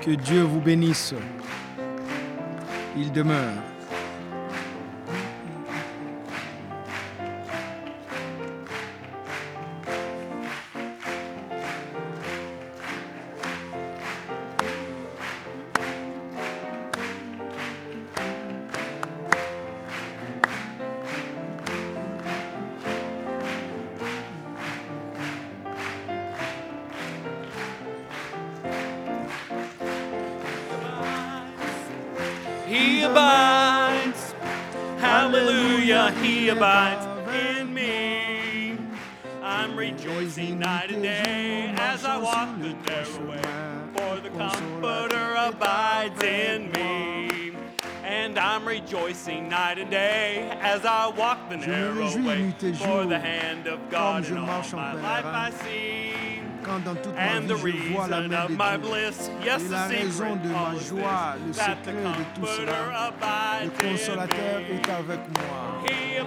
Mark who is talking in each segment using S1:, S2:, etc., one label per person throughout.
S1: Que Dieu vous bénisse. Il demeure.
S2: He abides, hallelujah, he abides in me. I'm rejoicing night and day as I walk the narrow way, for the Comforter abides in me. And I'm rejoicing night and day as I walk the narrow way, for the hand of God in all my life I see.
S1: Quand dans toute ma
S2: And the
S1: vie je vois la
S2: reason
S1: main
S2: of
S1: de
S2: my
S1: Dieu.
S2: bliss, yes,
S1: Et
S2: the
S1: la raison
S2: secret
S1: de ma
S2: all is
S1: joie, le
S2: this, that the
S1: secret de tout
S2: Comforter
S1: cela, le
S2: abides
S1: consolateur
S2: in me.
S1: est avec moi.
S2: He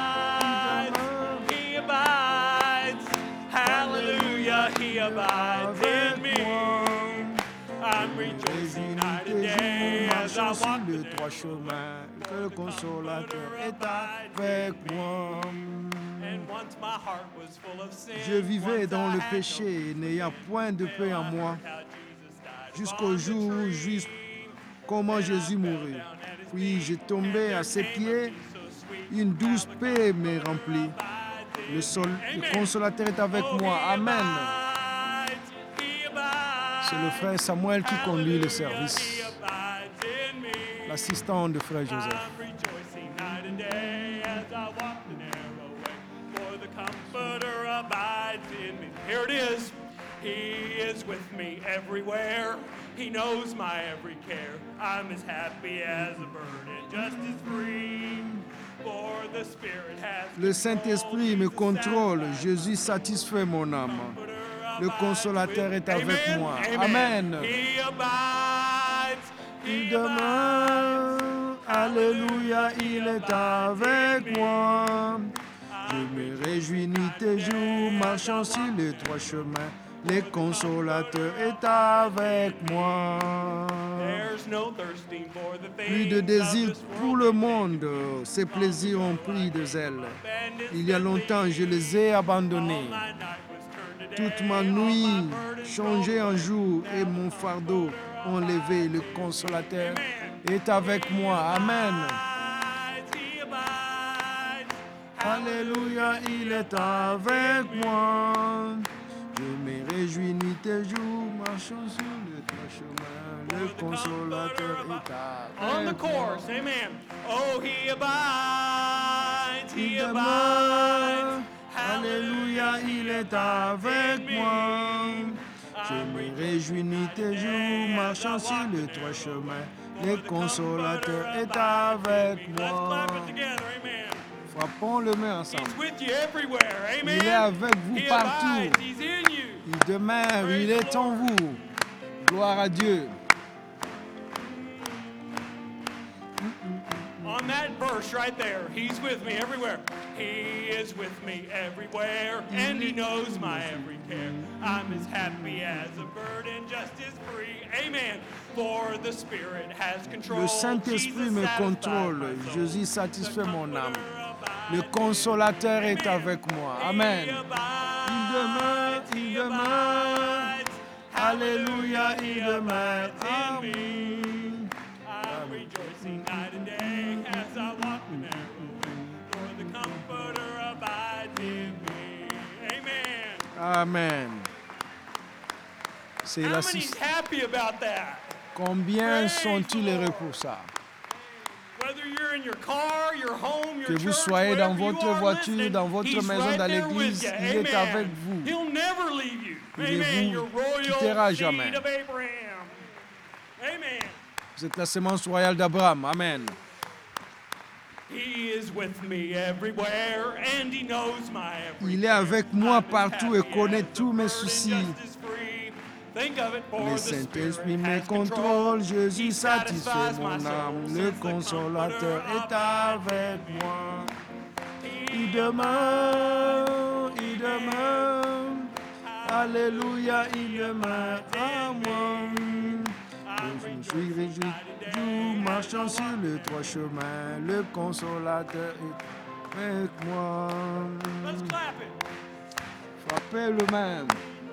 S2: abides, hallelujah, he abides in me. I'm rejoicing night and day as I walk
S1: le droit chemin, que le consolateur est avec moi.
S2: And once my heart was full of sin,
S1: Je vivais
S2: once
S1: dans
S2: I
S1: le
S2: had
S1: péché, n'ayant point de paix en moi, jusqu'au jour où j'eus comment Jésus mourut. Puis je tombais à ses pieds, une douce paix me remplit. Le consolateur est avec moi. Amen. C'est le frère Samuel qui conduit le service, l'assistant de frère Joseph.
S2: Here it is. He is with me everywhere. He knows my every care. I'm as happy as a bird and just as free. For the Spirit has
S1: Le Saint-Esprit me contrôle. Jésus satisfait mon âme. Le consolateur est avec moi. Amen.
S2: He abides.
S1: Il demeure. Alléluia, il est avec moi. Je me réjouis nuit et jour, marchant sur les trois chemins. Le consolateur est avec moi.
S2: There's no thirsting for the
S1: Plus de
S2: things
S1: désir
S2: of this
S1: pour
S2: world.
S1: le monde, ses plaisirs ont pris de zèle. Il y a longtemps, je les ai abandonnés.
S2: My night was turned to day.
S1: Toute ma nuit changée en jour et mon fardeau enlevé. Le consolateur est avec moi. Amen.
S2: He abides.
S1: Alléluia, il est avec moi. Je me réjouis nuit et jour, marchant sur le droit chemin. Le consolateur est
S2: On the
S1: avec moi.
S2: chorus, amen. Oh, he abides,
S1: Il
S2: he
S1: demeure.
S2: abides.
S1: Alléluia, il est avec moi. Je me réjouis nuit et jour, marchant sur le droit chemin. Le consolateur est avec
S2: Let's
S1: moi.
S2: clap it together, amen.
S1: Frappons le main ensemble.
S2: He's with you everywhere, amen.
S1: Il est avec vous
S2: He
S1: partout.
S2: abides, he's in you.
S1: Il demeure, il est en vous. Gloire à Dieu.
S2: On that verse right there, he's with me everywhere. He is with me everywhere, and he knows my every care. I'm as happy as a bird and just as free. Amen. For the Spirit has control.
S1: Le Saint-Esprit me contrôle. Jésus satisfait mon âme. Le consolateur est avec moi. Amen. Il demeure, il demeure. Alléluia, il demeure. Amen.
S2: I'm rejoicing night and day as I walk the narrow way, for the Comforter abides in me. Amen.
S1: Amen. C'est
S2: How
S1: la
S2: many's happy about that?
S1: Combien sont-ils heureux pour ça?
S2: Whether you're in your car, your home, your
S1: Que vous
S2: church,
S1: soyez dans
S2: wherever you
S1: votre
S2: are
S1: voiture,
S2: listening,
S1: dans votre
S2: he's
S1: maison,
S2: right
S1: dans
S2: there
S1: l'église,
S2: with you.
S1: il est
S2: Amen.
S1: avec vous.
S2: He'll never leave you.
S1: Il ne
S2: Amen.
S1: vous
S2: Your royal
S1: quittera
S2: seed
S1: jamais.
S2: of Abraham. Amen.
S1: Vous êtes la sémence royale d'Abraham. Amen.
S2: He is with me everywhere, and he knows my every
S1: Il est avec moi
S2: I'm as
S1: partout et
S2: happy
S1: connaît
S2: as a
S1: tous mes
S2: bird and
S1: soucis.
S2: just as free. Think of it, for
S1: Le
S2: the
S1: Saint-Esprit
S2: Spirit
S1: me
S2: has control.
S1: contrôle, Jésus
S2: He
S1: satisfait
S2: satisfies my
S1: mon
S2: soul,
S1: âme.
S2: since
S1: Le
S2: the
S1: consolateur
S2: Comforter
S1: est avec moi. Il
S2: He
S1: demeure, il demeure. Alléluia, il demeure à moi. Je suis réjoui, jour marchant sur le trois chemins, le consolateur est avec moi.
S2: Let's clap it.
S1: Frappez le même.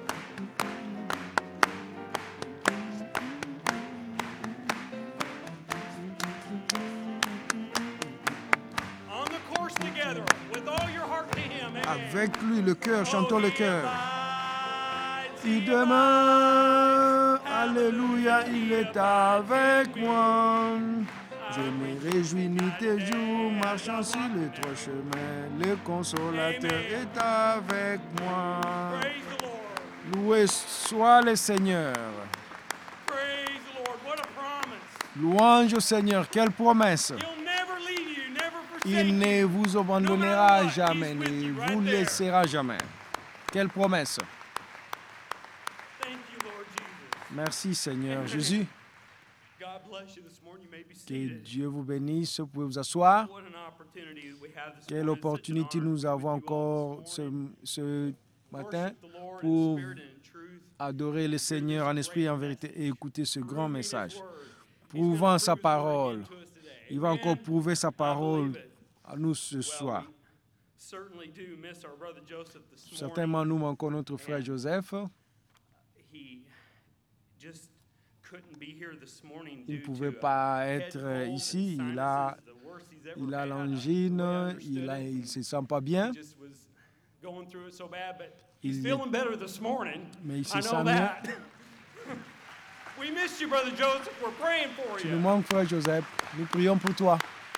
S2: On the course together, with all your heart to him. Amen.
S1: Avec lui, le cœur, chantons le cœur. Il
S2: Il
S1: demeure, alléluia, il est avec moi. Je me réjouis nuit et jour, marchant sur le trois chemins. Le consolateur est avec moi.
S2: Praise the Lord.
S1: Loué soit le Seigneur.
S2: Praise the Lord. What a promise.
S1: Louange au Seigneur, quelle promesse.
S2: He'll never leave you, never forsake
S1: Il ne
S2: you.
S1: vous abandonnera jamais, ne vous laissera jamais. Quelle promesse.
S2: Thank you, Lord Jesus.
S1: Merci Seigneur Jésus.
S2: God bless you this morning. You may be
S1: Que
S2: seated.
S1: Dieu vous bénisse. Vous pouvez vous asseoir.
S2: What an opportunity we have this
S1: Quelle
S2: morning.
S1: opportunité
S2: Such an honor
S1: nous
S2: to be
S1: avons
S2: with you all
S1: encore
S2: this morning.
S1: ce matin
S2: Worship the Lord in
S1: pour
S2: spirit and in truth.
S1: adorer le Seigneur en esprit et en vérité et écouter ce grand
S2: Proving His
S1: message.
S2: word. He's
S1: Prouvant
S2: gonna
S1: sa
S2: prove His word
S1: parole.
S2: again to us today.
S1: Il va encore
S2: Amen.
S1: prouver sa
S2: I
S1: parole
S2: believe it.
S1: à nous ce soir.
S2: Well, we certainly do miss our brother Joseph this morning.
S1: Certainement, nous manquons notre frère Joseph.
S2: He just couldn't be here this morning
S1: Il ne
S2: due
S1: pouvait
S2: to
S1: pas
S2: a
S1: être
S2: head cold and
S1: ici.
S2: sinuses, the worst he's ever
S1: Il a
S2: had.
S1: l'angine,
S2: The way I understood
S1: il
S2: it.
S1: ne se sent pas bien.
S2: He just was going through it so bad, but he's
S1: Il-
S2: feeling better this morning.
S1: Mais il se
S2: I
S1: sent
S2: know
S1: mieux.
S2: that. We missed you, brother Joseph. We're praying for
S1: Tu nous
S2: you.
S1: manques, frère Joseph. Nous prions pour toi.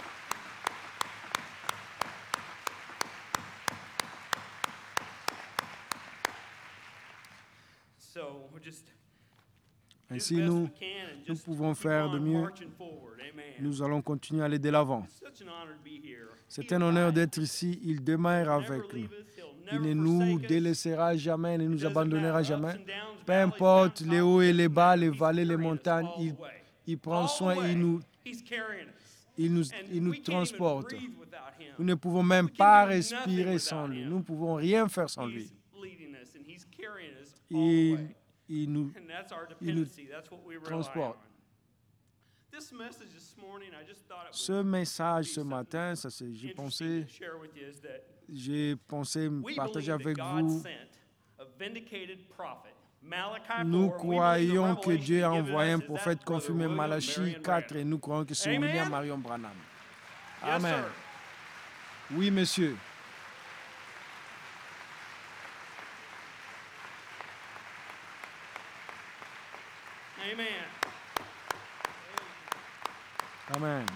S2: So we're just do
S1: Ainsi,
S2: the best
S1: nous,
S2: we can and
S1: nous
S2: just
S1: pouvons
S2: keep
S1: faire de
S2: on
S1: mieux.
S2: marching forward. Amen.
S1: Nous allons continuer à aller de l'avant.
S2: It's such an honor to be here.
S1: C'est
S2: He
S1: un honneur
S2: abides.
S1: d'être ici. Il demeure
S2: He'll
S1: avec
S2: never
S1: nous.
S2: leave us. He'll
S1: Il
S2: never
S1: ne nous
S2: forsake us.
S1: délaissera jamais, ne
S2: It
S1: nous
S2: doesn't
S1: abandonnera
S2: matter,
S1: jamais.
S2: ups and downs,
S1: Peu
S2: valleys,
S1: importe les
S2: mountaintops,
S1: hauts et
S2: it
S1: les
S2: doesn't
S1: bas,
S2: matter.
S1: les
S2: He's
S1: vallées, les
S2: carrying us
S1: montagnes,
S2: all the way.
S1: il prend
S2: All the
S1: soin,
S2: way,
S1: il
S2: He's carrying us.
S1: nous
S2: And we can't even
S1: transporte.
S2: breathe without him.
S1: Nous ne pouvons même
S2: We can
S1: pas
S2: do nothing
S1: respirer sans
S2: without
S1: lui.
S2: him.
S1: Nous ne pouvons rien faire sans lui.
S2: He's leading us and he's carrying us all the
S1: Il,
S2: way.
S1: il nous
S2: And that's our
S1: il nous
S2: dependency. That's what we rely
S1: transporte.
S2: on. This message this morning, I just thought it
S1: Ce
S2: would
S1: message
S2: be
S1: ce matin, ça c'est,
S2: interesting to share with you is that
S1: j'ai pensé
S2: we
S1: partager
S2: believe that
S1: avec
S2: God
S1: vous.
S2: sent a vindicated prophet. Malachi 4,
S1: Nous
S2: we believe
S1: croyons
S2: the
S1: que Dieu a
S2: revelation
S1: envoyé un
S2: given us is
S1: prophète
S2: that brother
S1: confirmé,
S2: William
S1: Malachie
S2: Marion
S1: 4,
S2: Branham.
S1: et nous croyons que c'est
S2: Amen.
S1: William Marion Branham.
S2: Yes,
S1: Amen.
S2: sir.
S1: Oui, monsieur.
S2: Amen.
S1: Amen.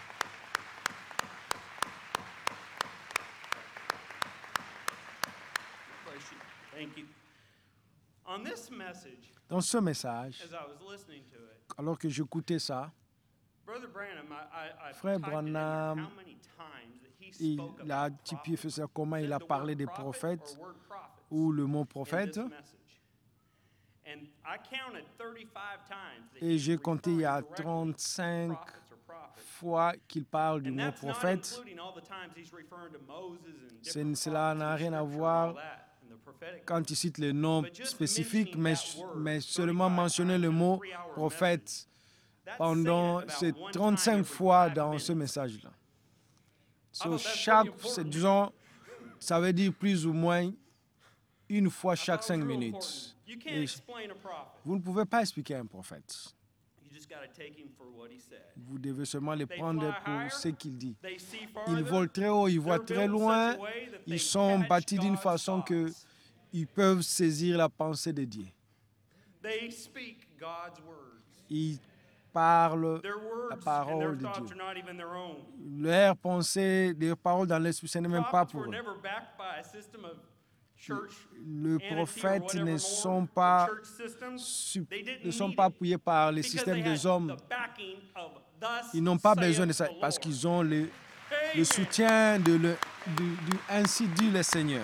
S2: Bless you. Thank you. On this message,
S1: Dans ce message,
S2: as I was listening to it,
S1: alors que j'écoutais ça,
S2: Brother Branham, I
S1: Frère
S2: typed it in there,
S1: Branham,
S2: how many times that he spoke
S1: il a
S2: about
S1: typifié
S2: prophets,
S1: ça, comment il a
S2: said the
S1: parlé
S2: word
S1: des
S2: prophet
S1: prophètes
S2: or word prophets
S1: ou le mot
S2: in
S1: prophète.
S2: this message. And I counted 35 times that
S1: Et
S2: he's
S1: j'ai compté, il y a
S2: referring directly to
S1: 35
S2: prophets or prophets.
S1: fois qu'il parle du
S2: And
S1: mot
S2: that's not
S1: prophète.
S2: including all the times he's referring to Moses and different
S1: Cela n'a
S2: prophets in
S1: rien à
S2: Scripture and
S1: voir
S2: all that, and the prophetic.
S1: quand il cite les noms
S2: But just
S1: spécifiques,
S2: mentioning that word
S1: mais seulement
S2: 35
S1: mentionner le
S2: times in a
S1: mot
S2: 3-hour
S1: prophète
S2: message, that's
S1: pendant
S2: saying
S1: ces
S2: about one time
S1: 35
S2: every
S1: fois
S2: 5
S1: dans ce
S2: minutes.
S1: message-là.
S2: thought that's
S1: Chaque,
S2: pretty important.
S1: disons, ça veut dire plus ou moins une fois
S2: I
S1: chaque
S2: thought it
S1: 5
S2: was real
S1: minutes.
S2: important. You can't
S1: Et
S2: explain a prophet.
S1: vous ne pouvez pas expliquer un prophète.
S2: You just got to take him for what he said.
S1: Vous devez seulement les
S2: They
S1: prendre
S2: fly
S1: pour
S2: higher,
S1: ce qu'il dit.
S2: They see
S1: Ils
S2: farther.
S1: volent très haut, ils voient
S2: They're
S1: très
S2: built in
S1: loin.
S2: such a way that they
S1: Ils sont
S2: catch
S1: bâtis d'une
S2: God's
S1: façon que
S2: thoughts.
S1: ils peuvent saisir la pensée de Dieu.
S2: They speak God's words.
S1: Ils parlent
S2: Their
S1: la
S2: words and their
S1: parole de
S2: thoughts
S1: Dieu.
S2: are not even their own.
S1: Leurs pensées, leurs paroles dans l'esprit, ce n'est même pas
S2: Prophets
S1: pour
S2: were
S1: eux.
S2: never backed by a system of church
S1: Les
S2: entity or
S1: prophètes
S2: whatever
S1: ne
S2: more,
S1: sont
S2: or
S1: pas,
S2: church systems. They didn't
S1: ne sont
S2: need
S1: pas
S2: it
S1: appuyés par les
S2: because
S1: systèmes
S2: they
S1: des
S2: had
S1: hommes.
S2: the backing of thus
S1: Ils n'ont pas besoin de
S2: saith
S1: ça
S2: the
S1: parce
S2: Lord.
S1: qu'ils ont le
S2: Amen.
S1: soutien du ainsi dit le Seigneur.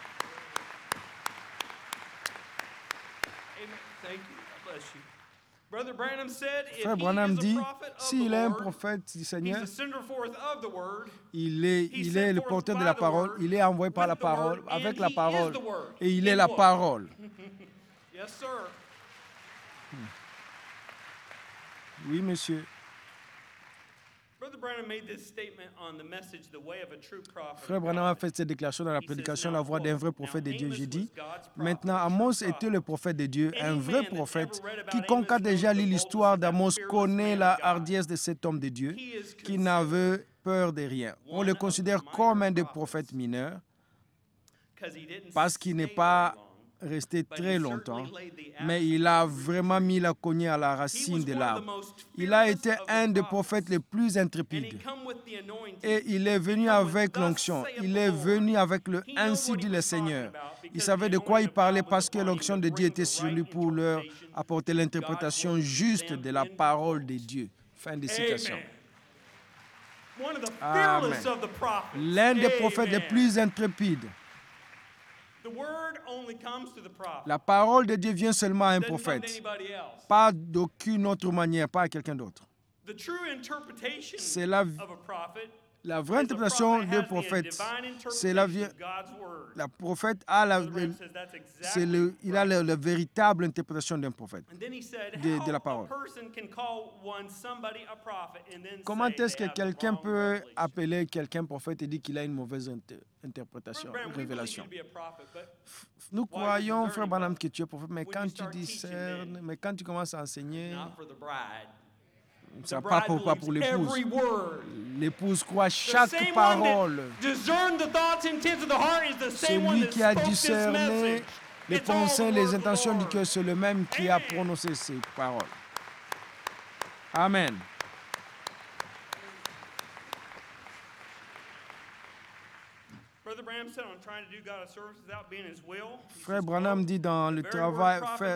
S2: Amen. Thank you. God bless you. Brother Branham said, if
S1: Frère
S2: he
S1: Branham
S2: is a
S1: dit,
S2: prophet of
S1: s'il
S2: the
S1: est un
S2: Lord,
S1: prophète du
S2: he's
S1: Seigneur,
S2: the sender forth of the word.
S1: il est le porteur de la parole, il est envoyé par la parole, avec la parole, et il est la parole.
S2: Yes, sir.
S1: Oui, monsieur.
S2: Brother Branham made this statement on the message, The Way of a True Prophet.
S1: Frère Branham a fait cette déclaration dans la prédication La voix d'un vrai prophète de Dieu. J'ai dit, maintenant Amos était le prophète de Dieu, un vrai prophète. Quiconque a déjà lu l'histoire d'Amos connaît la hardiesse de cet homme de Dieu qui n'avait peur de rien. On le considère comme un des prophètes mineurs parce qu'il n'est pas resté très longtemps, mais il a vraiment mis la cognée à la racine de l'arbre. Il a été un des prophètes les plus intrépides. Et il est venu avec l'onction. Il est venu avec le « Ainsi dit le Seigneur ». Il savait de quoi il parlait parce que l'onction de Dieu était sur lui pour leur apporter l'interprétation juste de la parole de Dieu. Fin de citation. Amen. L'un des prophètes les plus intrépides. La parole de Dieu vient seulement à un prophète, pas d'aucune autre manière, pas à quelqu'un d'autre. C'est la vraie interprétation du prophète. C'est la prophète a il a la véritable interprétation d'un prophète, de la parole. Comment est-ce que quelqu'un peut appeler quelqu'un prophète et dire qu'il a une mauvaise interprétation, révélation? Nous croyons, frère Branham, que tu es prophète, mais quand tu discernes, mais quand tu commences à enseigner, ça pas pour l'épouse. L'épouse croit chaque parole. Celui qui a discerné les pensées, les intentions du cœur, c'est le même qui a prononcé ces paroles. Amen. Frère Branham dit dans le travail,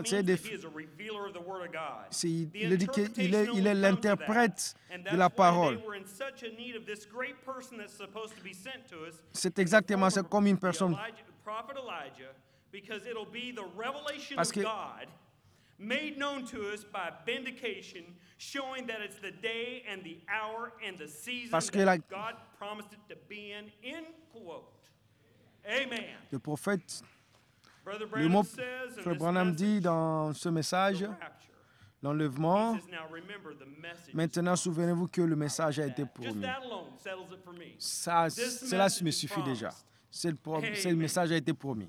S1: il dit qu'il est l'interprète de la parole. C'est exactement ça, comme une personne. Parce que made known to us by vindication, showing that it's the day and the hour and the season that God promised it to be in quote. Amen. Le prophète, le mot Frère Branham dit dans ce message, l'enlèvement, maintenant souvenez-vous que le message a été promis. Cela me suffit déjà. Ce message a été promis.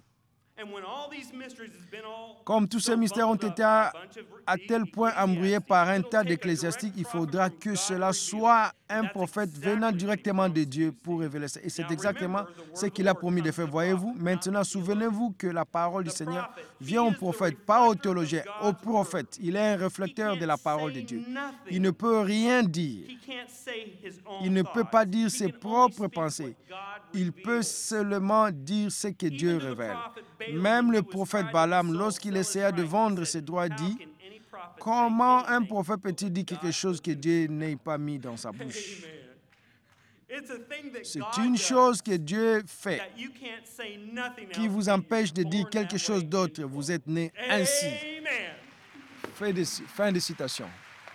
S1: Comme tous ces mystères ont été à tel point embrouillés par un tas d'ecclésiastiques, il faudra que cela soit un prophète venant directement de Dieu pour révéler ça. Et c'est exactement ce qu'il a promis de faire. Voyez-vous, maintenant, souvenez-vous que la parole du Seigneur vient au prophète, pas au théologien, au prophète. Il est un réflecteur de la parole de Dieu. Il ne peut rien dire. Il ne peut pas dire ses propres pensées. Il peut seulement dire ce que Dieu révèle. Même le prophète Balaam, lorsqu'il essaya de vendre ses droits, dit « Comment un prophète peut-il dire quelque chose que Dieu n'ait pas mis dans sa bouche ?» C'est une chose que Dieu fait qui vous empêche de dire quelque chose d'autre. Vous êtes né ainsi. Fin de citation.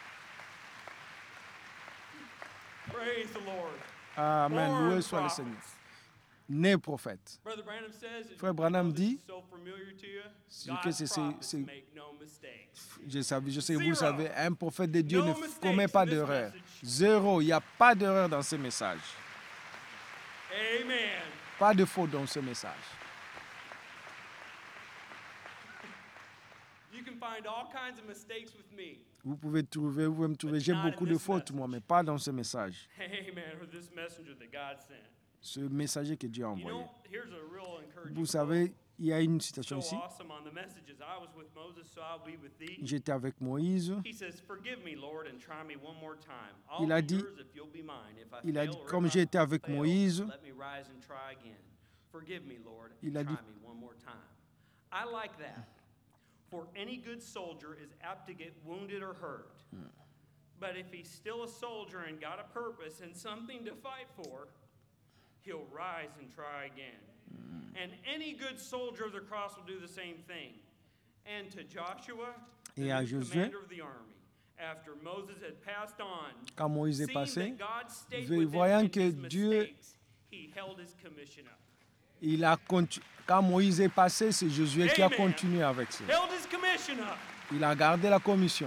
S1: Amen. Loué soit le Seigneur. Né prophète. Frère Branham dit, je sais, vous le savez, un prophète de Dieu ne commet pas d'erreur. Zéro, il n'y a pas d'erreur dans ce message. Amen. Pas de faute dans ce message. Vous pouvez me trouver, j'ai beaucoup de fautes, moi, mais pas dans ce message. Ce messager que Dieu a envoyé. Vous savez, il y a une citation ici. J'étais avec Moïse. Il a dit, comme j'ai été avec Moïse, il a dit, for any good soldier is apt to get wounded or hurt. But if he's still a soldier and got a purpose and something to fight for, he'll rise and try again. And any good soldier of the cross will do the same thing. And to Joshua, the commander of the army,
S2: after Moses had passed on,
S1: quand Moïse est
S2: seeing
S1: passé,
S2: that God stayed with him
S1: voyant
S2: in
S1: que
S2: his
S1: Dieu,
S2: mistakes, he held his commission up.
S1: quand Moïse est passé, c'est Josué qui a
S2: Amen.
S1: continué avec ça.
S2: Held his commission up.
S1: Il a gardé la commission.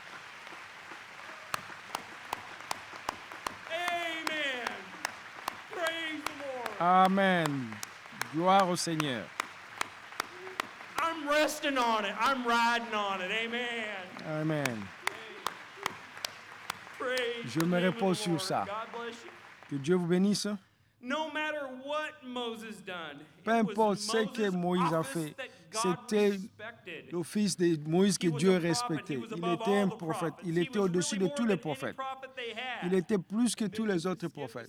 S2: Amen. Praise the Lord.
S1: Amen. Gloire au Seigneur.
S2: I'm resting on it. I'm riding on it. Amen.
S1: Amen.
S2: Praise
S1: Je
S2: the
S1: me
S2: name of
S1: repose
S2: the
S1: sur
S2: Lord.
S1: ça.
S2: God bless you.
S1: Que Dieu vous bénisse.
S2: No matter what Moses done,
S1: Peu importe ce que Moïse a fait, c'était l'office de Moïse que Dieu respectait. Il était un prophète. Il était au-dessus de tous les prophètes. Il était plus que tous les autres prophètes.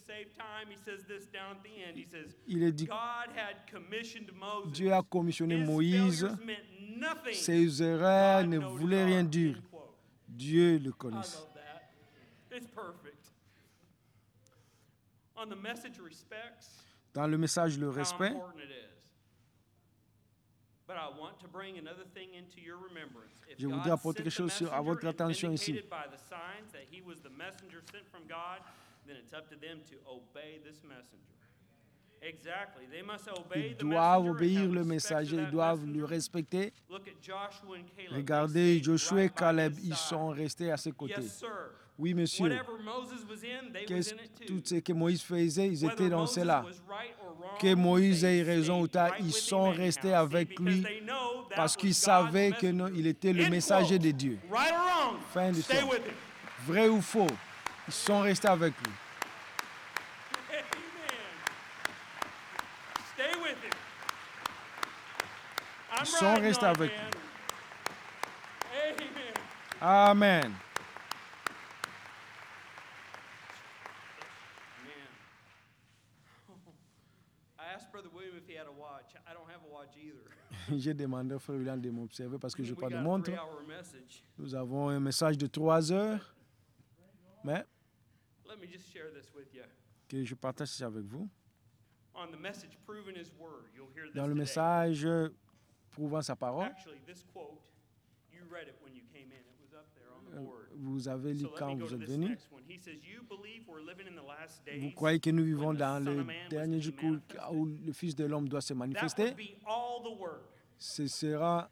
S1: Il dit, Dieu a commissionné Moïse. Ses erreurs ne voulaient rien dire. Dieu le connaît. Dans le message, le respect, je voudrais apporter quelque chose à votre attention ici. Ils doivent obéir le messager, ils doivent le respecter. Regardez, Josué et Caleb, ils sont restés à ses côtés. Oui, monsieur. Tout ce que Moïse faisait, ils étaient dans cela. Que Moïse ait raison ou pas, ils sont restés avec lui parce qu'ils savaient qu'il était le messager de Dieu. Fin de l'histoire. Vrai ou faux, ils sont restés avec lui. Ils sont restés avec lui. Amen. J'ai demandé au frère William de m'observer parce que je n'ai pas de montre. Nous avons un message de 3 heures. Mais que je partage ça avec vous. Dans le message prouvant sa parole, vous avez lu quand vous êtes venu. Vous croyez que nous vivons dans le dernier jour où le Fils de l'homme doit se manifester? Ce sera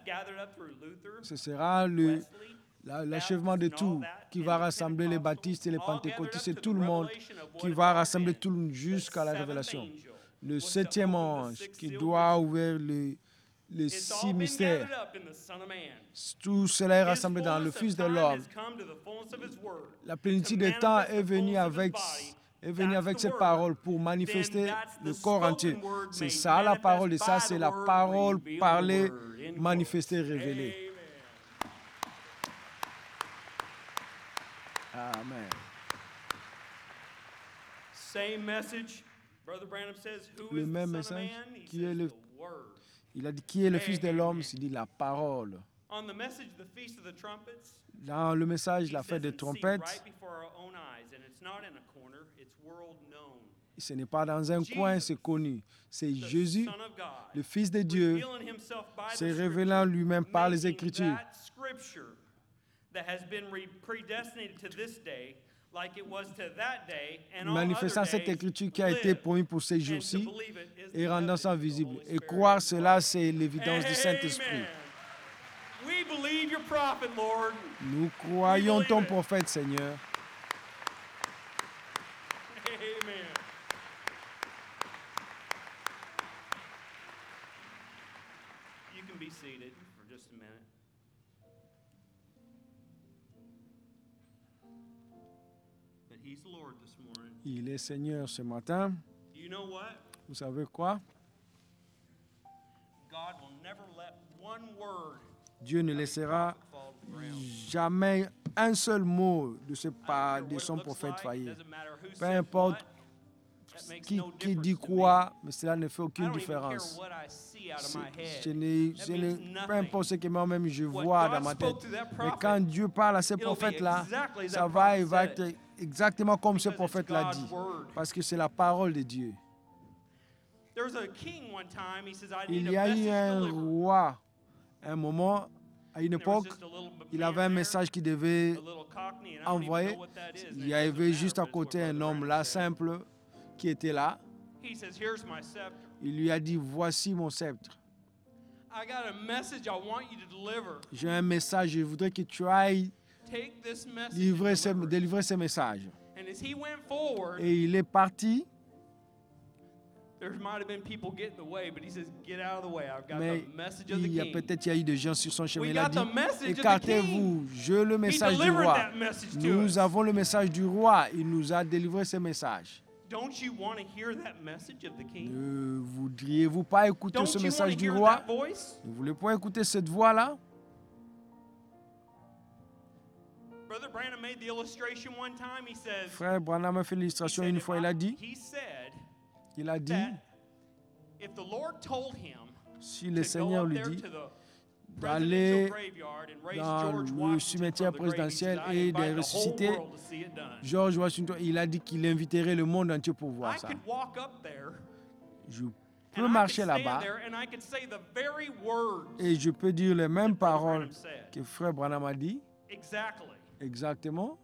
S1: l'achèvement de tout qui va rassembler les baptistes et les pentecôtistes et tout le monde qui va rassembler tout le monde jusqu'à la révélation. Le 7e ange qui doit ouvrir les 6 mystères. Tout cela est rassemblé dans le Fils de l'homme. La plénitude des temps est venue avec cette parole pour manifester le corps entier. C'est ça la parole et ça c'est la parole parlée, manifestée, révélée. Amen. Le même message qui est il a dit qui est le Fils de l'homme, il dit la parole. Dans le message, la fête des trompettes, ce n'est pas dans un coin, c'est connu. C'est Jésus, le Fils de Dieu, se révélant lui-même par les Écritures. Manifestant cette écriture qui a été promise pour ces jours-ci et rendant ça visible. Et croire cela, c'est l'évidence du Saint-Esprit. Nous croyons ton prophète, Seigneur.
S2: Amen. You can be seated for just a minute. But he's Lord this morning.
S1: Il est Seigneur ce matin.
S2: You know what?
S1: Vous savez quoi?
S2: God will never let one word
S1: Dieu ne laissera jamais un seul mot de son prophète faillir. Peu importe qui dit quoi, mais cela ne fait aucune différence. Peu importe ce que moi-même je vois dans ma tête. Mais quand Dieu parle à ce prophète-là, ça va être exactement comme ce prophète l'a dit. Parce que c'est la parole de Dieu. Il y a eu un roi, un moment, À une époque, il avait un message qu'il devait envoyer. Il y avait juste à côté un homme là, simple, qui était là. Il lui a dit, voici mon sceptre. J'ai un message, je voudrais que tu ailles délivrer ce message. Et il est parti. Mais il y a peut-être eu des gens sur son chemin. Il a dit, écartez-vous, j'ai le message du roi. Nous avons le message du roi. Il nous a délivré ce message. Ne voudriez-vous pas écouter ce message du roi? Ne voulez pas écouter cette voix-là? Frère Branham a fait l'illustration une fois. Il a dit, si le Seigneur lui dit d'aller dans le cimetière présidentiel et de ressusciter George Washington, il a dit qu'il inviterait le monde entier pour voir ça. Je peux marcher là-bas et je peux dire les mêmes paroles que Frère Branham a dit. Exactement.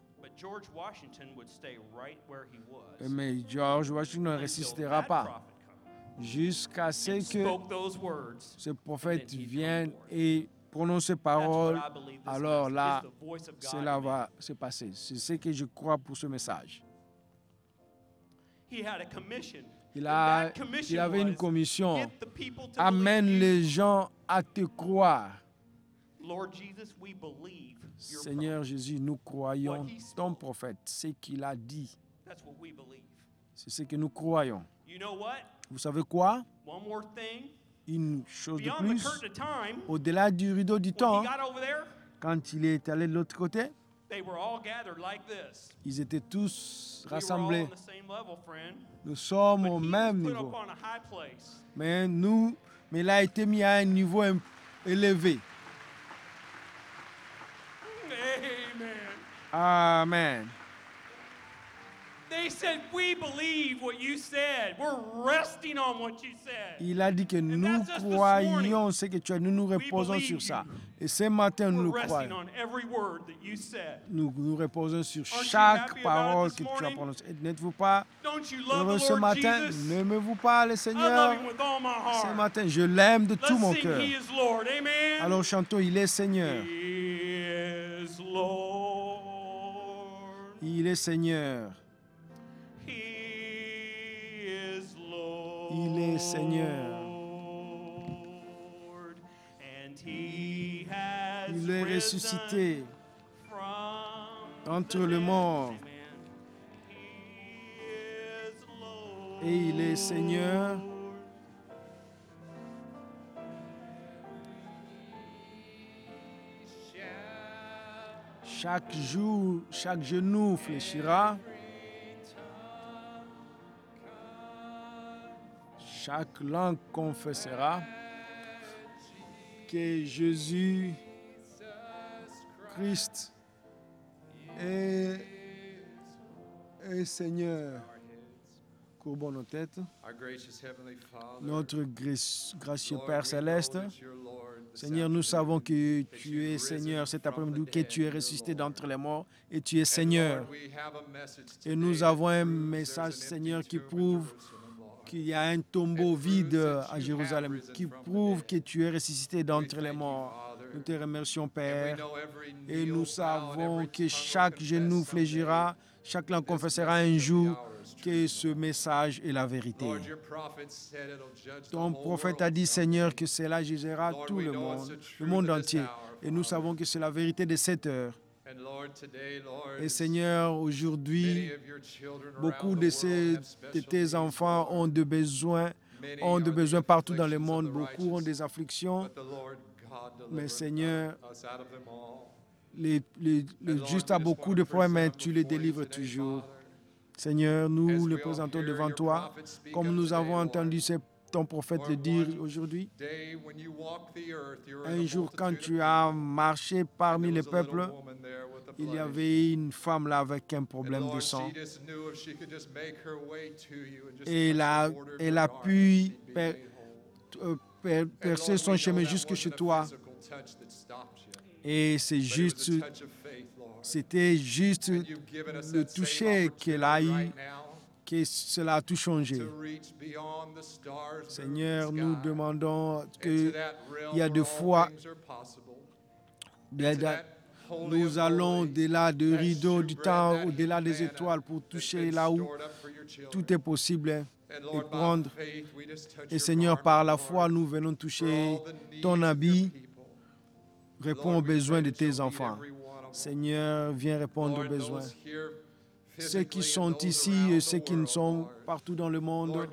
S1: Mais George Washington ne ressuscitera pas jusqu'à ce que ce prophète vienne et prononce ces paroles. Alors là, cela va se passer. C'est ce que je crois pour ce message. Il avait une commission. Amène les gens à te croire. Seigneur Jésus, nous croyons ton prophète, ce qu'il a dit. C'est ce que nous croyons. Vous savez quoi? Une chose de plus, au-delà du rideau du temps, quand il est allé de l'autre côté, ils étaient tous rassemblés. Nous sommes au même niveau. Mais il a été mis à un niveau élevé. Amen. Il a dit que nous croyons ce que tu as dit, nous reposons sur ça. Et ce matin, nous le croyons. Nous nous reposons sur chaque parole que tu as prononcée. N'êtes-vous pas heureux ce matin? N'aimez-vous pas le Seigneur? Ce matin, je l'aime de tout mon cœur. Alors chantons, il est Seigneur. Il est Seigneur. Il est Seigneur. Il est ressuscité entre les morts. Et il est Seigneur. Chaque jour, chaque genou fléchira. Chaque langue confessera que Jésus Christ est Seigneur. Courbons nos têtes. Notre gracieux Père céleste, Seigneur, nous savons que tu es Seigneur cet après-midi, que tu es ressuscité d'entre les morts et tu es Seigneur. Et nous avons un message, Seigneur, qui prouve qu'il y a un tombeau vide à Jérusalem, qui prouve que tu es ressuscité d'entre les morts. Nous te remercions, Père, et nous savons que chaque genou fléchira, chaque langue confessera un jour que ce message est la vérité. Ton prophète a dit, Seigneur, que cela jugera tout le monde entier. Et nous savons que c'est la vérité de cette heure. Et Seigneur, aujourd'hui, beaucoup de tes enfants ont de besoins partout dans le monde. Beaucoup ont des afflictions. Mais Seigneur, le juste a beaucoup de problèmes, mais tu les délivres toujours. Seigneur, nous le présentons devant toi, comme nous avons entendu ton prophète le dire aujourd'hui. Un jour, quand tu as marché parmi les peuples, il y avait une femme là avec un problème de sang. Et elle a pu percer son chemin jusque chez toi. Et c'est juste, c'était juste le toucher qu'elle a eu, que cela a tout changé. Seigneur, nous demandons qu'il y a des fois, nous allons au-delà du rideau du temps, au-delà des étoiles pour toucher là où tout est possible et prendre. Et Seigneur, par la foi, nous venons toucher ton habit. Réponds aux besoins de tes enfants. Seigneur, viens répondre aux besoins. Ceux qui sont ici et ceux qui ne sont partout dans le monde,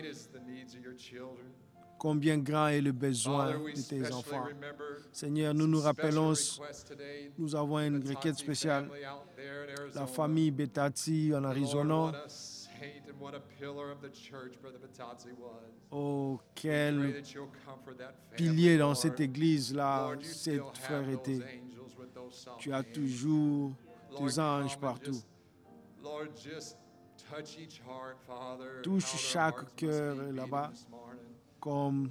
S1: combien grand est le besoin de tes enfants. Seigneur, nous nous rappelons, nous avons une requête spéciale. La famille Betazzi en Arizona. Oh, quel pilier dans cette église-là, cette frère était. Tu as toujours tes anges partout. Touche chaque cœur là-bas, comme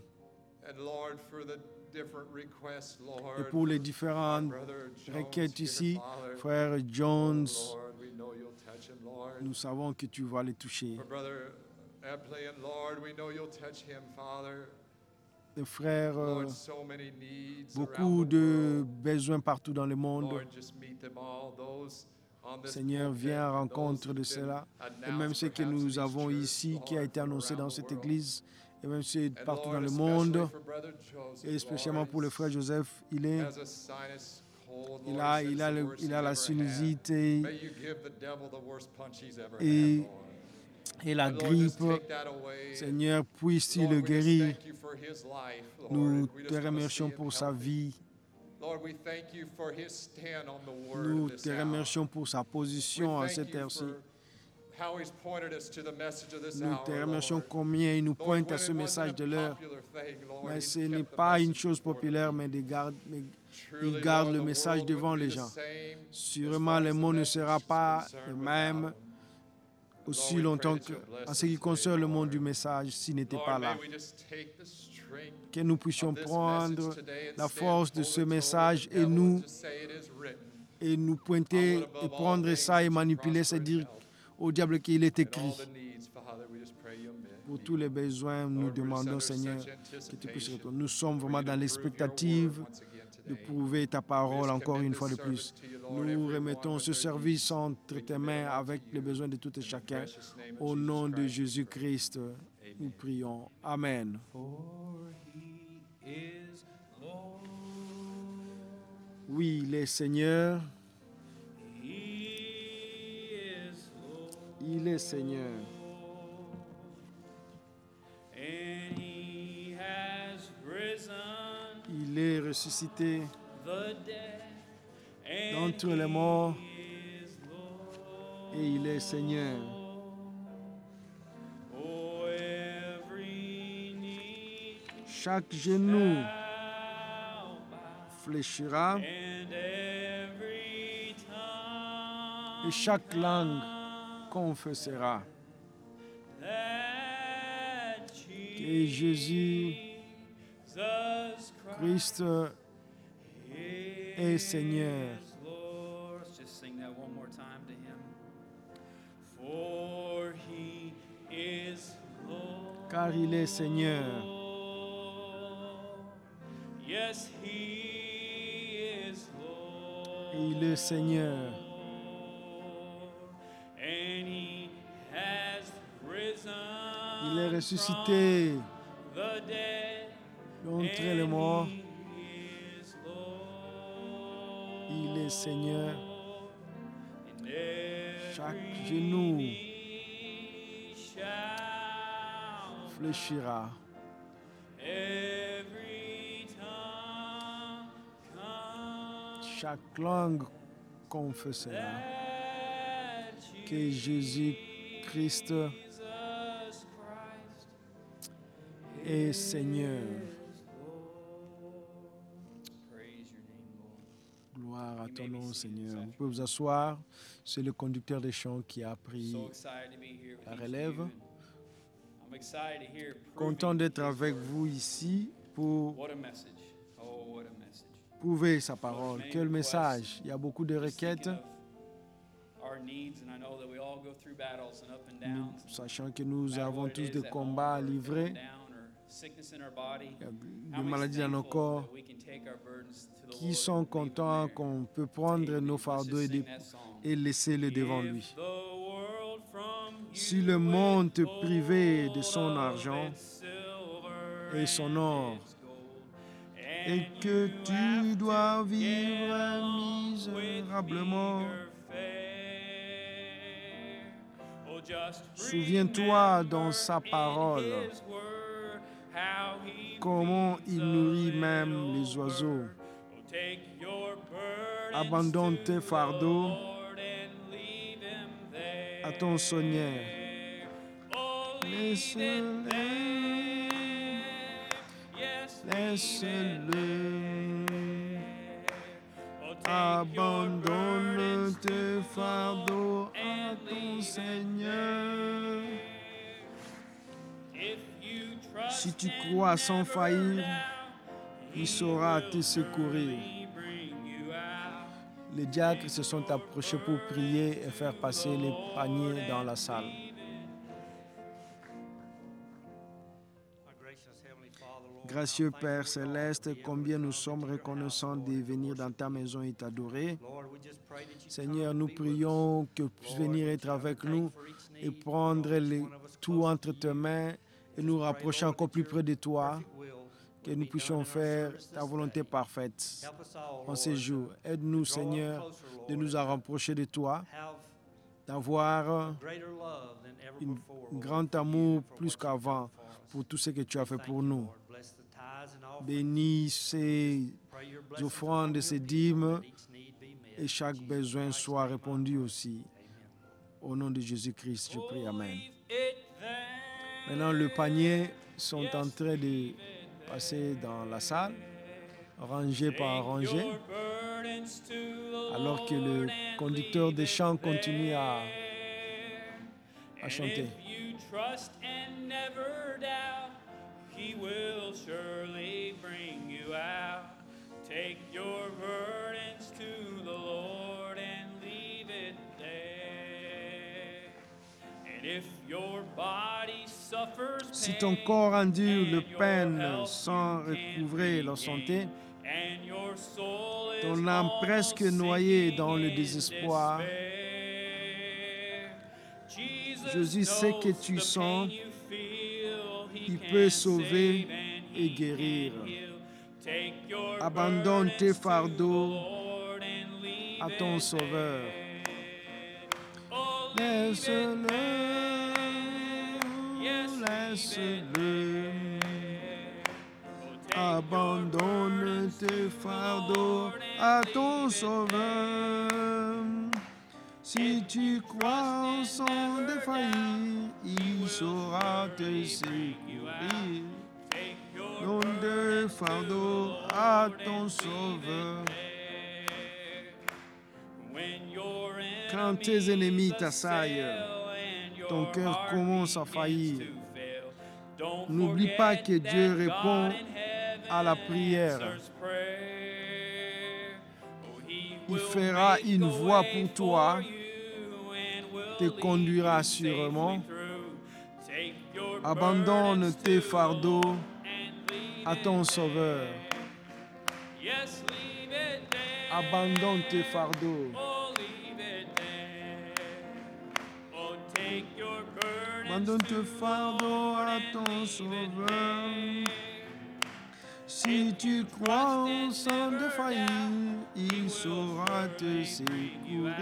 S1: et pour les différentes requêtes ici, frère Jones, nous savons que tu vas les toucher. Les frères, beaucoup de besoins partout dans le monde. Seigneur, viens à rencontre de cela. Et même ce que nous avons ici, qui a été annoncé dans cette église, et même ceux partout dans le monde, et spécialement pour le frère Joseph, il a la sinusite et la grippe. Seigneur, puisse-t-il le guérir. Nous te remercions pour sa vie. Nous te remercions pour sa position à cette heure-ci. Nous te remercions combien il nous pointe à ce message de l'heure. Mais ce n'est pas une chose populaire, mais il garde le message devant les gens. Sûrement, le monde ne sera pas le même aussi longtemps en ce qui concerne le monde du message s'il n'était pas là. Que nous puissions prendre la force de ce message et nous pointer et prendre ça et manipuler, c'est dire au diable qu'il est écrit. Pour tous les besoins, nous demandons, Seigneur, que tu puisses répondre. Nous sommes vraiment dans l'expectative de prouver ta parole encore une fois de plus. Nous remettons ce service entre tes mains avec les besoins de tout et chacun. Au nom de Jésus-Christ, nous prions. Amen. Oui, il est Seigneur. Il est Seigneur. Il est ressuscité d'entre les morts et il est Seigneur. Chaque genou fléchira et chaque langue confessera que Jésus Christ est Seigneur. Car il est Seigneur. Et il est Seigneur. Il est ressuscité d'entre les morts. Il est Seigneur. Chaque genou fléchira. Chaque langue confessera que Jésus-Christ est Seigneur. Gloire à ton nom, Seigneur. Vous pouvez vous asseoir. C'est le conducteur des chants qui a pris la relève. Content d'être avec vous ici pour éprouver sa parole. Quel message! Il y a beaucoup de requêtes. Sachant que nous avons tous des combats à livrer, des maladies dans nos corps, qui sont contents qu'on peut prendre nos fardeaux et laisser les devant lui. Si le monde te privait de son argent et son or, et que tu dois vivre misérablement, souviens-toi dans sa parole comment il nourrit même les oiseaux. Abandonne tes fardeaux à ton Seigneur. Laisse-le. Abandonne tes fardeaux à ton Seigneur. Si tu crois sans faillir, il saura te secourir. Les diacres se sont approchés pour prier et faire passer les paniers dans la salle. Gracieux Père Céleste, combien nous sommes reconnaissants de venir dans ta maison et t'adorer. Seigneur, nous prions que tu puisses venir être avec nous et prendre tout entre tes mains et nous rapprocher encore plus près de toi, que nous puissions faire ta volonté parfaite en ces jours. Aide-nous, Seigneur, de nous rapprocher de toi, d'avoir un grand amour plus qu'avant pour tout ce que tu as fait pour nous. Bénis ces offrandes, ces dîmes, et chaque besoin soit répondu aussi. Au nom de Jésus-Christ, je prie. Amen. Maintenant, le panier sont en train de passer dans la salle, rangée par rangée, alors que le conducteur des chants continue à chanter.
S2: He will surely bring you out. Take your burdens to the Lord and leave it there. And if your body suffers pain,
S1: si ton corps endure le peine sans recouvrer la santé, ton âme presque noyée dans le désespoir, Jésus sait que tu sens. Il peut sauver et guérir. Abandonne tes fardeaux à ton Sauveur. Laisse-le, laisse-le. Abandonne tes fardeaux à ton Sauveur. Si tu crois sans défaillir, il saura te secourir. Donne de fardeau à ton Sauveur. Quand tes ennemis t'assaillent, ton cœur commence à faillir. N'oublie pas que Dieu répond à la prière. Il fera une voie pour toi, te conduira sûrement. Abandonne tes fardeaux à ton Sauveur. Abandonne tes fardeaux. Abandonne tes fardeaux à ton Sauveur. Si tu crois sans défaillir, il saura te secourir.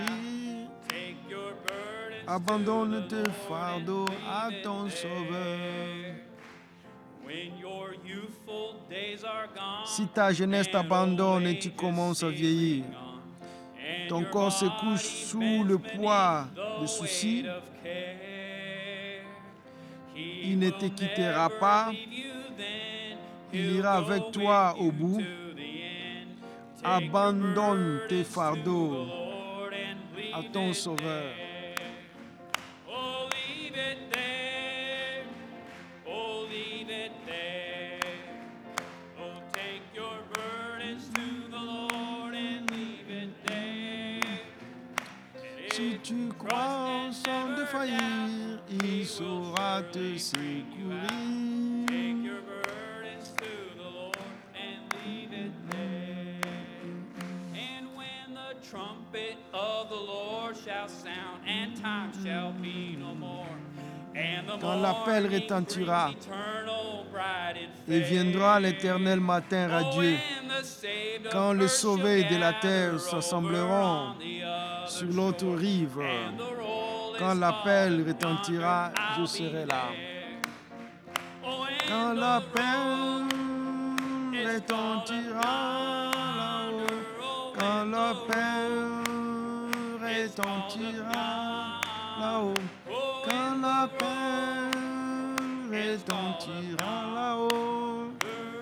S1: Abandonne tes fardeaux à ton Sauveur. Si ta jeunesse t'abandonne et tu commences à vieillir, ton corps se couche sous le poids des soucis, il ne te quittera pas. Il ira avec toi au bout. Abandonne tes fardeaux à ton Sauveur. Si tu crois sans défaillir, il saura te secourir.
S2: Take your burdens to the Lord and leave it there. And when the trumpet of the Lord shall sound, and time shall be no more, and the
S1: Quand l'appel
S2: morning
S1: retentira,
S2: brings eternal bright and
S1: et viendra
S2: fair.
S1: l'éternel matin
S2: Oh,
S1: radieux,
S2: when the saved of
S1: quand les
S2: earth shall
S1: sauvés de la terre
S2: gather
S1: s'assembleront
S2: over on the other
S1: sur l'autre
S2: shore,
S1: rive,
S2: and the roll
S1: quand
S2: is
S1: l'appel
S2: called
S1: retentira,
S2: yonder,
S1: je
S2: I'll
S1: serai
S2: be
S1: là.
S2: there. Oh, and
S1: Quand
S2: the
S1: l'appel
S2: roll is
S1: retentira
S2: called
S1: là-haut,
S2: yonder, oh,
S1: quand
S2: and the
S1: l'appel
S2: roll is called
S1: retentira
S2: yonder,
S1: là-haut,
S2: oh,
S1: quand
S2: and the
S1: l'appel retentira là-haut,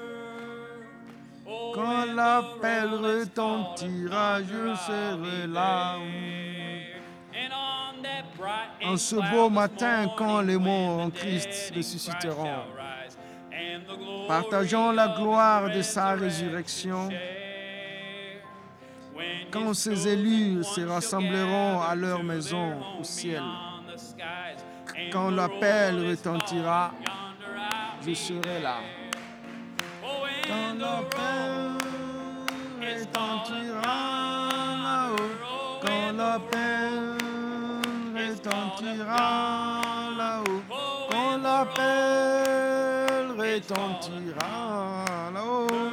S2: oh,
S1: quand
S2: and the
S1: l'appel
S2: roll is called
S1: retentira, je
S2: yonder, I'll
S1: serai
S2: be
S1: là.
S2: there. And on that bright
S1: En
S2: and
S1: ce beau
S2: cloudless
S1: matin, quand les
S2: morning,
S1: morts en
S2: when the
S1: Christ
S2: dead in Christ
S1: ressusciteront,
S2: shall rise, and the glory
S1: partageant la
S2: of his
S1: gloire de sa
S2: resurrection
S1: résurrection,
S2: share. When
S1: quand
S2: his
S1: ces
S2: chosen
S1: élus
S2: ones
S1: se
S2: shall
S1: rassembleront à
S2: gather
S1: leur
S2: to
S1: maison
S2: their
S1: au
S2: home
S1: ciel,
S2: beyond the skies, and
S1: quand
S2: the
S1: l'appel
S2: roll is
S1: retentira,
S2: called yonder, I'll
S1: je
S2: be
S1: serai là.
S2: there. Oh,
S1: Quand
S2: and the
S1: l'appel
S2: roll is
S1: retentira
S2: called
S1: là-haut,
S2: yonder, oh,
S1: quand
S2: and the
S1: l'appel
S2: roll is called
S1: retentira là-haut,
S2: oh,
S1: quand
S2: and the
S1: l'appel
S2: roll is called
S1: retentira là-haut,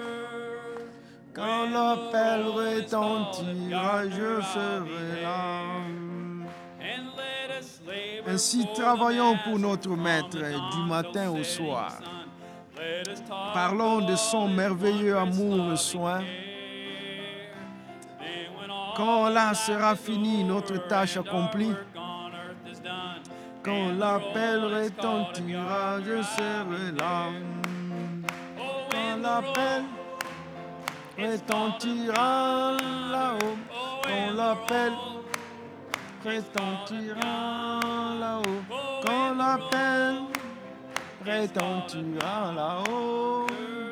S1: quand
S2: when
S1: l'appel
S2: the roll is called
S1: retentira, je
S2: yonder, I'll be
S1: serai là.
S2: there. And let us labor
S1: Ainsi,
S2: for the
S1: travaillons pour
S2: Master
S1: notre
S2: from
S1: Maître
S2: the
S1: du
S2: dawn
S1: matin
S2: till
S1: au
S2: setting
S1: soir.
S2: sun. Let us talk
S1: Parlons de
S2: of
S1: son
S2: his
S1: merveilleux
S2: wondrous
S1: amour et
S2: loving
S1: soin.
S2: care. Then when all
S1: Quand là
S2: life
S1: sera
S2: is
S1: finie notre
S2: over
S1: tâche
S2: and our
S1: accomplie,
S2: work on earth is done,
S1: quand
S2: and the
S1: l'appel
S2: roll is called
S1: retentira,
S2: yonder,
S1: je
S2: I'll
S1: serai
S2: be
S1: là.
S2: there. Oh,
S1: Quand
S2: when the
S1: l'appel
S2: roll is called
S1: retentira
S2: yonder,
S1: là-haut,
S2: oh,
S1: quand
S2: when the
S1: l'appel
S2: roll
S1: retentira là-haut, quand l'appel retentira là-haut,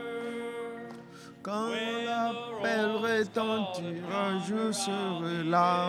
S1: quand l'appel retentira, je serai là.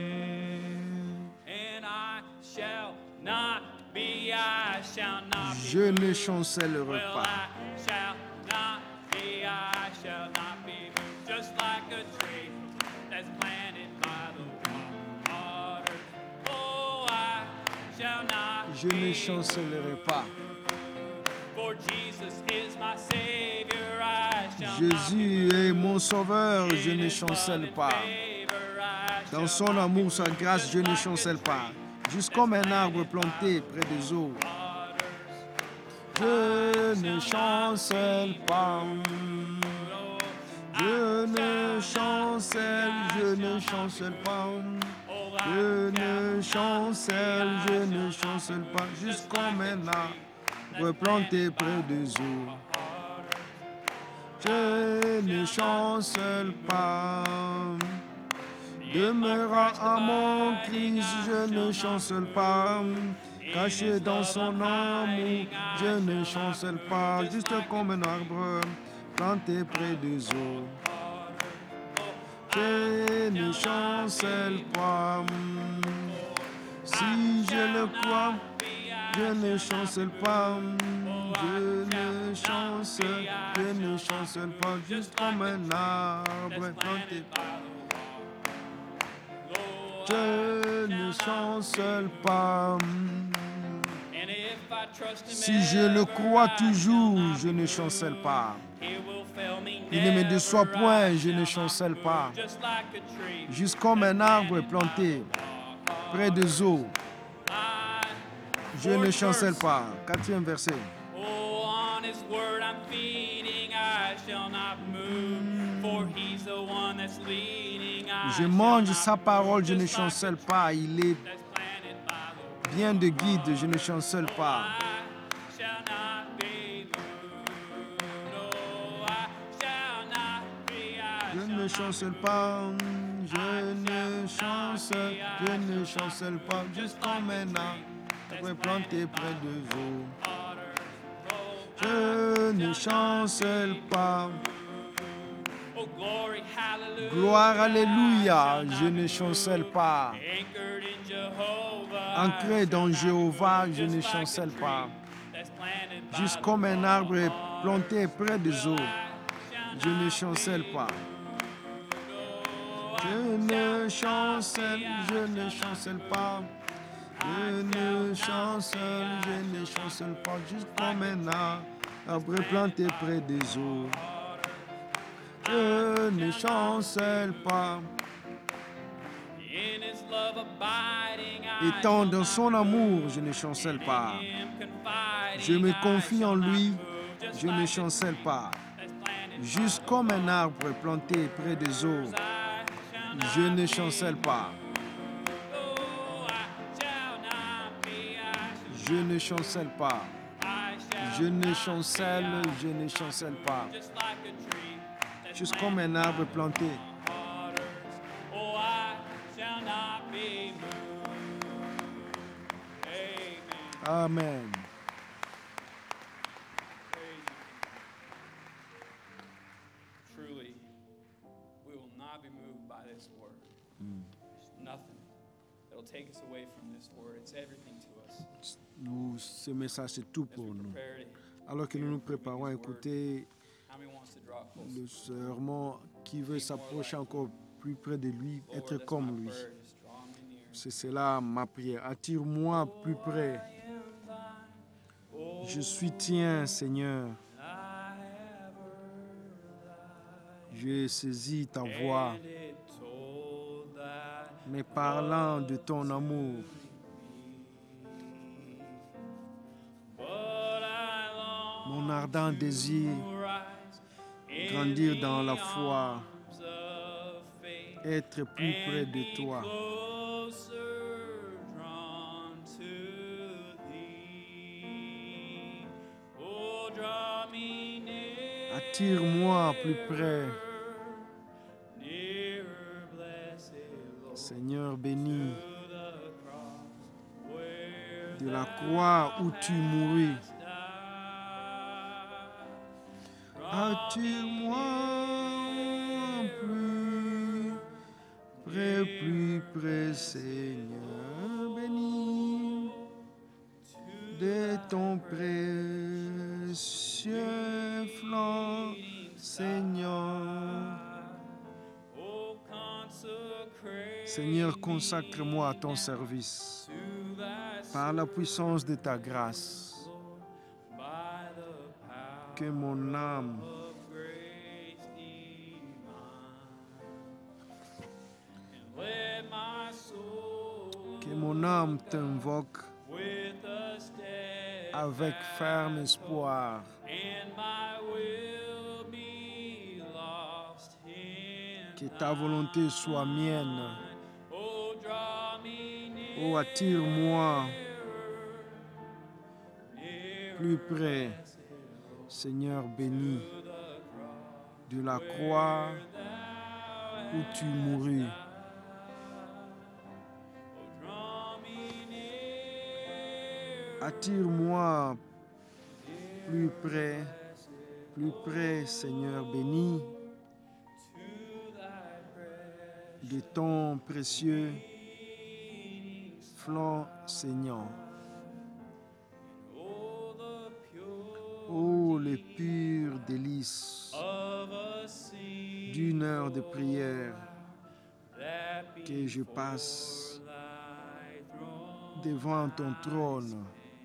S2: and I shall not be, I shall not be
S1: Je ne
S2: moved.
S1: chancellerai
S2: Well,
S1: pas.
S2: I shall not be, I shall not be moved. Just like a tree that's planted by the water. Oh, I shall not
S1: Je ne
S2: be
S1: chancellerai pas.
S2: for Jesus is my Savior, I shall
S1: Jésus
S2: not be
S1: est mon sauveur,
S2: moved.
S1: je
S2: In
S1: ne
S2: his
S1: chancelle
S2: loving
S1: pas.
S2: favor, I
S1: Dans
S2: shall
S1: son
S2: not be
S1: amour, sa
S2: moved.
S1: grâce,
S2: Just
S1: je ne
S2: like a
S1: chancelle pas.
S2: tree
S1: Juste comme un arbre planté près des eaux, je ne chancelle pas. Je ne chancelle, je ne chancelle pas. Je ne chancelle, je ne chancelle pas. Juste comme un arbre planté près des eaux. Je ne chancelle pas. Demeurant à mon Christ, je ne chancelle pas. Caché dans son amour, je ne chancelle pas. Juste comme un arbre planté près des eaux. Je ne chancelle pas. Si je le crois, je ne chancelle pas. Je ne chancelle pas. Juste comme un arbre planté. Je ne chancelle pas. Si je le crois toujours, je ne chancelle pas. Il ne me déçoit point, je ne chancelle pas. Juste comme un arbre planté près des eaux, je ne chancelle pas. 4e verset.
S2: Oh, on his word I'm feeding, I shall not move, for he's the one that's leading.
S1: Je mange sa parole, je ne chancelle pas. Il est bien de guide, je ne chancelle pas. Je ne chancelle pas, je ne chancelle pas, juste comme un arbre planté près des eaux. Je ne chancelle pas.
S2: Glory, hallelujah.
S1: Gloire, alléluia, je ne chancelle pas.
S2: Anchored in Jehovah,
S1: Ancré dans
S2: shall not be
S1: Jéhovah,
S2: moved,
S1: je ne
S2: just like a
S1: chancelle
S2: tree
S1: pas.
S2: that's planted by
S1: Juste
S2: the
S1: comme un arbre
S2: waters,
S1: planté près des
S2: will
S1: eaux,
S2: I shall
S1: je ne
S2: not
S1: chancelle
S2: be
S1: pas.
S2: moved.
S1: Je ne chancelle, je ne chancelle pas. Je ne chancelle, je ne chancelle pas. Juste comme un arbre planté près des eaux. Je ne chancelle pas.
S2: In his love abiding, I
S1: Étant
S2: shall
S1: dans
S2: not
S1: son
S2: be
S1: amour,
S2: moved.
S1: je ne chancelle
S2: In
S1: pas.
S2: him confiding,
S1: Je me confie
S2: I
S1: en
S2: shall not
S1: lui,
S2: be moved, just
S1: je ne
S2: like a
S1: chancelle
S2: tree
S1: pas.
S2: that's planted
S1: Juste
S2: by the
S1: comme un
S2: waters,
S1: arbre planté près des eaux,
S2: I shall
S1: je
S2: not
S1: ne
S2: be
S1: chancelle pas.
S2: Oh, I shall not be,
S1: Je ne chancelle pas.
S2: I shall
S1: Je ne
S2: not
S1: chancelle,
S2: be,
S1: je ne chancelle pas.
S2: just like a tree that's
S1: Juste comme un arbre planté.
S2: waters. Oh, I shall not be moved. Amen.
S1: Amen.
S2: Praise you. Truly, we will not be moved by this word. There's nothing that'll take us away from this word. It's everything to us.
S1: Nous, ce message, c'est tout
S2: As
S1: pour
S2: we
S1: nous.
S2: prepare to
S1: Alors que nous nous préparons à écouter
S2: how many wants to draw closer?
S1: le sermon qui veut s'approcher encore plus près de lui,
S2: Lord,
S1: être
S2: that's
S1: comme
S2: my
S1: lui.
S2: prayer. Just draw me near.
S1: C'est cela ma prière. Attire-moi plus près. Je suis tien, Seigneur. J'ai saisi ta voix,
S2: And it told that
S1: mais parlant de ton amour,
S2: but I long
S1: mon ardent désir,
S2: to rise
S1: grandir
S2: in
S1: dans la
S2: the
S1: foi,
S2: arms of faith
S1: être plus près
S2: and
S1: de
S2: be
S1: toi.
S2: closer drawn to thee. Oh, draw me near,
S1: Attire-moi plus près,
S2: nearer, blessed Lord,
S1: Seigneur béni,
S2: to the cross where
S1: de la croix où tu mourus. Attire-moi plus près, Seigneur béni, de ton précieux flanc, Seigneur.
S2: Oh, consecrate
S1: Seigneur, consacre-moi à ton service
S2: to thy
S1: par la puissance de ta grâce,
S2: by the power
S1: que mon âme
S2: of grace divine. And let my soul
S1: que mon âme t'invoque
S2: with a steadfast
S1: avec ferme espoir.
S2: and my will be lost in
S1: Que ta volonté soit mienne.
S2: oh, draw me near,
S1: Oh, attire-moi plus près, Seigneur béni, de la croix où tu mourus.
S2: draw me near,
S1: Attire-moi plus près, Seigneur béni, de ton précieux flanc saignant.
S2: oh, the pure
S1: Oh, les purs délices
S2: of a sea
S1: d'une heure de prière
S2: that
S1: que je passe
S2: thy throne.
S1: devant ton trône.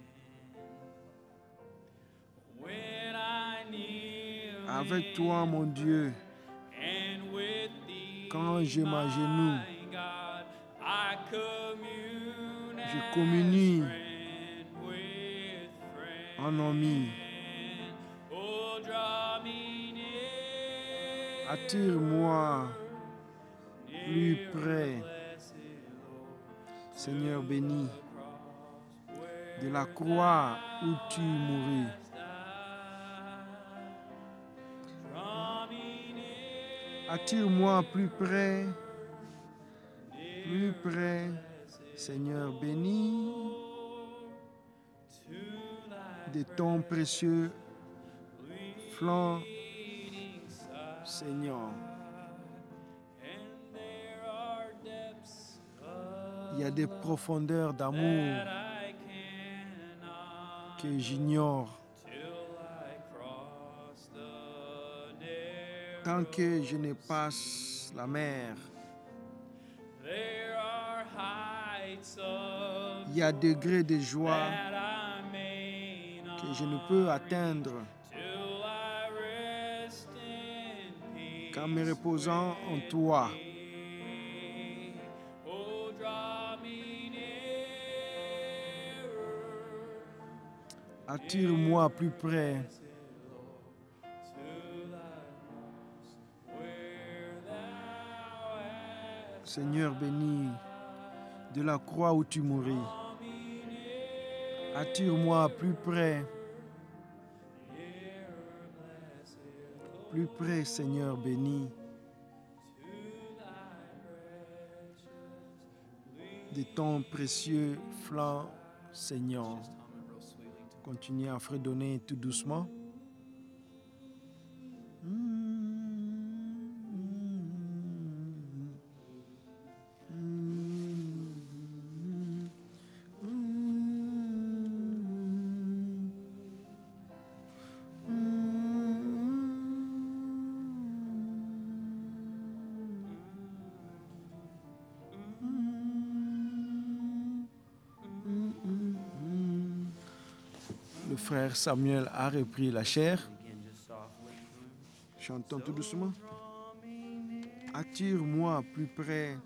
S2: When I kneel
S1: Avec toi, mon Dieu,
S2: and with thee,
S1: quand je m'agenouille,
S2: my God, I commune
S1: je communie
S2: as friend with friend.
S1: en ami.
S2: Oh, draw me near,
S1: Attire-moi plus près,
S2: blessed Lord,
S1: Seigneur béni,
S2: cross where
S1: de la croix où tu mourus.
S2: draw me near,
S1: Attire-moi plus près, Seigneur béni,
S2: to thy
S1: de ton précieux flanc
S2: bleeding side.
S1: saignant. Il y a des profondeurs d'amour que j'ignore. Tant que je ne passe la mer, il y a des degrés de joie que je ne peux atteindre qu'en me reposant en toi. Attire-moi plus près. Seigneur béni, de la croix où tu mouris. Attire-moi plus près. Plus près, Seigneur béni, de ton précieux flanc saignant. Continuez à fredonner tout doucement. Le frère Samuel a repris la chair. Chantons tout doucement. Attire-moi plus près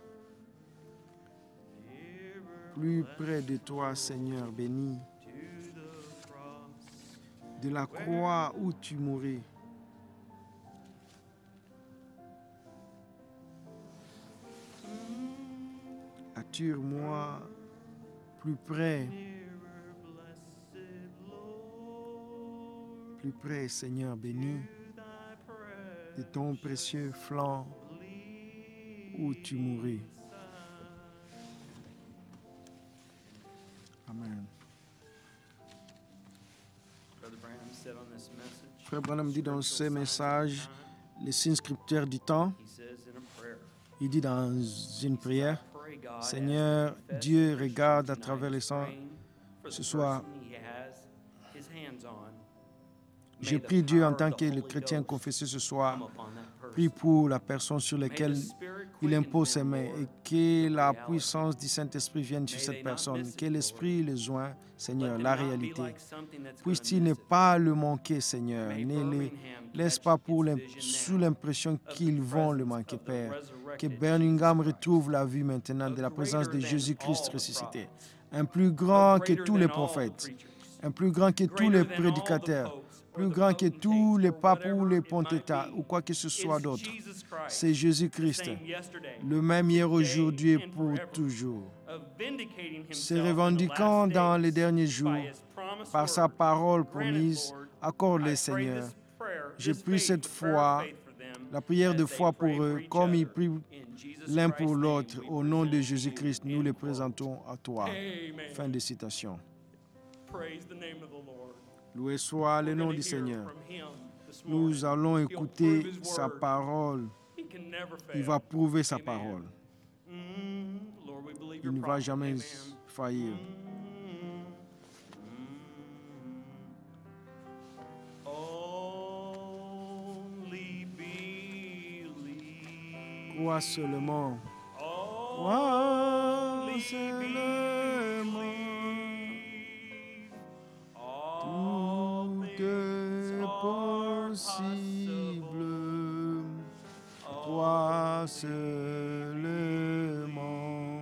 S1: de toi, Seigneur béni, de la croix où tu mouris. Attire-moi plus près, Seigneur béni, de ton précieux flanc où tu mouris. Amen. Frère Branham dit dans ce message, les signes scripturaires du temps, il dit dans une prière, Seigneur, Dieu regarde à travers les sangs ce soir. Je prie Dieu en tant que le chrétien confessé ce soir, prie pour la personne sur laquelle il impose ses mains et que la puissance du Saint-Esprit vienne sur cette personne, que l'Esprit le joint, Seigneur, la réalité. Puisse-t-il ne pas le manquer, Seigneur, ne le laisse pas sous l'impression qu'ils vont le manquer, Père. Que Birmingham retrouve la vue maintenant de la présence de Jésus-Christ ressuscité, un plus grand que tous les prophètes, un plus grand que tous les prédicateurs, plus grand que tous les papes ou les pontificats ou quoi que ce soit d'autre. C'est Jésus-Christ, le même hier, aujourd'hui et pour toujours. Se revendiquant dans les derniers jours, par sa parole promise, accorde-les, Seigneur. Je prie cette foi, la prière de foi pour eux, comme ils prient l'un pour l'autre. Au nom de Jésus-Christ, nous les présentons à toi. Fin de citation. Loué soit le nom du Seigneur. Nous allons écouter sa parole. Il va prouver sa parole. Il ne va jamais faillir. Crois seulement. Crois seulement. Tout est possible. Crois seulement.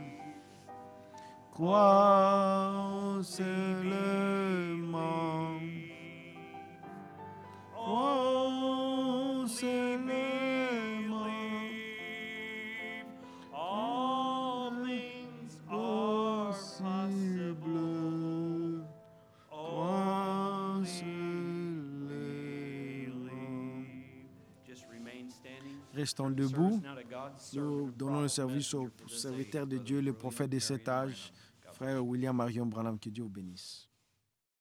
S1: Crois seulement. Crois seulement. All things possible. Crois seulement. Restons debout. Nous donnons le service au serviteur de Dieu, le prophète de cet âge, frère William Marion Branham. Que Dieu vous bénisse.